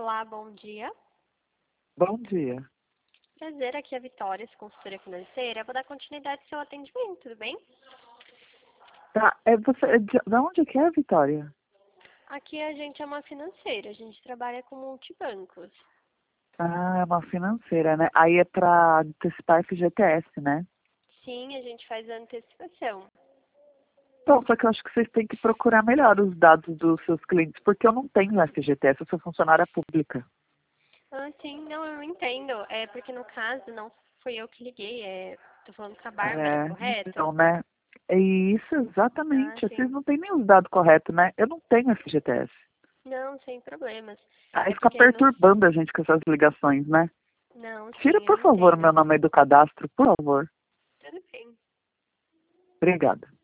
Olá, bom dia. Bom dia. Prazer, aqui é a Vitória, consultora financeira. Vou dar continuidade ao seu atendimento, tudo bem? Tá, de onde que é, Vitória? Aqui a gente é uma financeira, a gente trabalha com multibancos. Ah, é uma financeira, né? Aí é para antecipar FGTS, né? Sim, a gente faz a antecipação. Então, só que eu acho que vocês têm que procurar melhor os dados dos seus clientes, porque eu não tenho FGTS, eu sou funcionária pública. Ah, sim, não, eu não entendo. É porque no caso não fui eu que liguei, tô falando com a Bárbara, correto? Então, né? É isso, Ah, exatamente. Vocês sim. não têm nem os dados corretos, né? Eu não tenho FGTS. Não, sem problemas. Aí É fica porque nos... perturbando a gente com essas ligações, né? Não, Tira, sim, eu por favor, o entendo. meu nome aí do cadastro, por favor. Tudo bem. Obrigada.